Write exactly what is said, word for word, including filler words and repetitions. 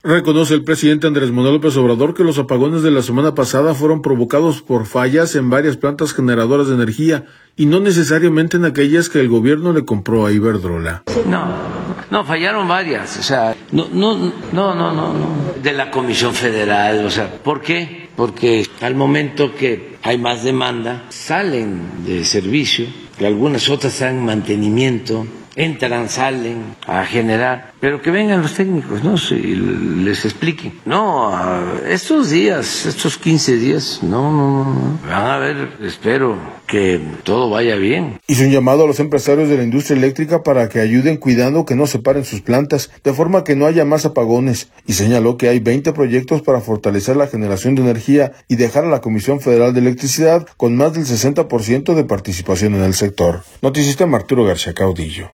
Reconoce el presidente Andrés Manuel López Obrador que los apagones de la semana pasada fueron provocados por fallas en varias plantas generadoras de energía y no necesariamente en aquellas que el gobierno le compró a Iberdrola. No, no, fallaron varias, o sea, no, no, no, no, no, no, de la Comisión Federal, o sea, ¿por qué? Porque al momento que hay más demanda, salen de servicio, y algunas otras están en mantenimiento, entran, salen a generar, pero que vengan los técnicos, ¿no? Si les expliquen. No, estos días, estos quince días, no, no, no, van a ver, espero que todo vaya bien. Hizo un llamado a los empresarios de la industria eléctrica para que ayuden cuidando que no se paren sus plantas, de forma que no haya más apagones, y señaló que hay veinte proyectos para fortalecer la generación de energía y dejar a la Comisión Federal de Electricidad con más del sesenta por ciento de participación en el sector. Noticista Arturo García Caudillo.